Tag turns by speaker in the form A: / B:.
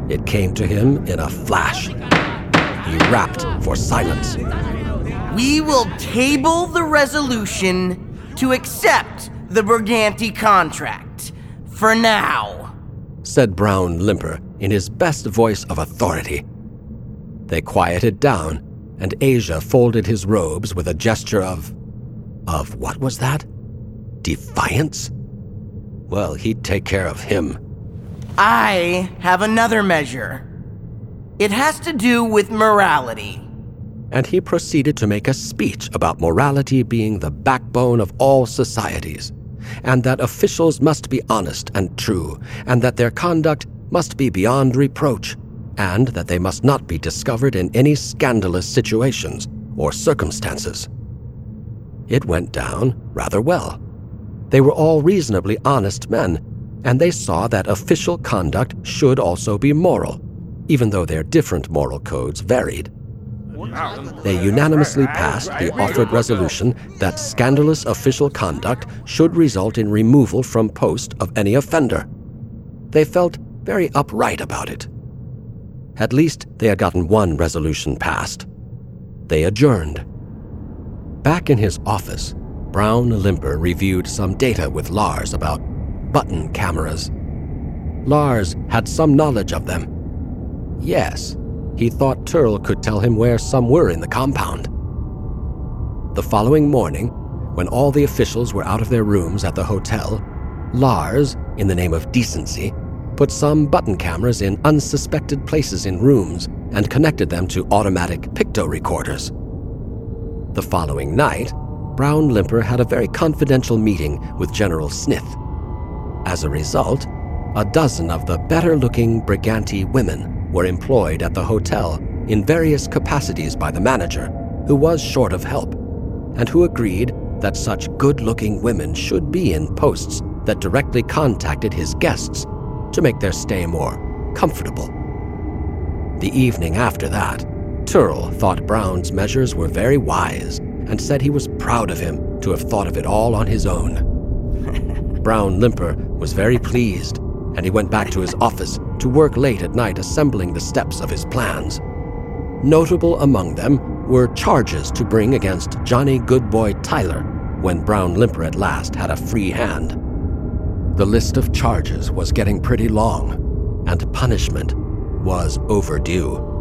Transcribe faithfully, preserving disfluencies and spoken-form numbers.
A: It came to him in a flash. He rapped for silence.
B: We will table the resolution to accept the Briganti contract. For now,
A: said Brown Limper in his best voice of authority. They quieted down, and Asia folded his robes with a gesture of... Of what was that? Defiance? Well, he'd take care of him.
B: I have another measure. It has to do with morality.
A: And he proceeded to make a speech about morality being the backbone of all societies, and that officials must be honest and true, and that their conduct must be beyond reproach, and that they must not be discovered in any scandalous situations or circumstances. It went down rather well. They were all reasonably honest men, and they saw that official conduct should also be moral, even though their different moral codes varied. They unanimously passed the offered resolution that scandalous official conduct should result in removal from post of any offender. They felt very upright about it. At least they had gotten one resolution passed. They adjourned. Back in his office, Brown Limper reviewed some data with Lars about button cameras. Lars had some knowledge of them. Yes, he thought Turl could tell him where some were in the compound. The following morning, when all the officials were out of their rooms at the hotel, Lars, in the name of decency, put some button cameras in unsuspected places in rooms and connected them to automatic picto recorders. The following night, Brown Limper had a very confidential meeting with General Snith. As a result, a dozen of the better-looking Briganti women were employed at the hotel in various capacities by the manager, who was short of help, and who agreed that such good-looking women should be in posts that directly contacted his guests to make their stay more comfortable. The evening after that, Turl thought Brown's measures were very wise and said he was proud of him to have thought of it all on his own. Brown Limper was very pleased, and he went back to his office to work late at night assembling the steps of his plans. Notable among them were charges to bring against Johnny Goodboy Tyler when Brown Limper at last had a free hand. The list of charges was getting pretty long, and punishment was overdue.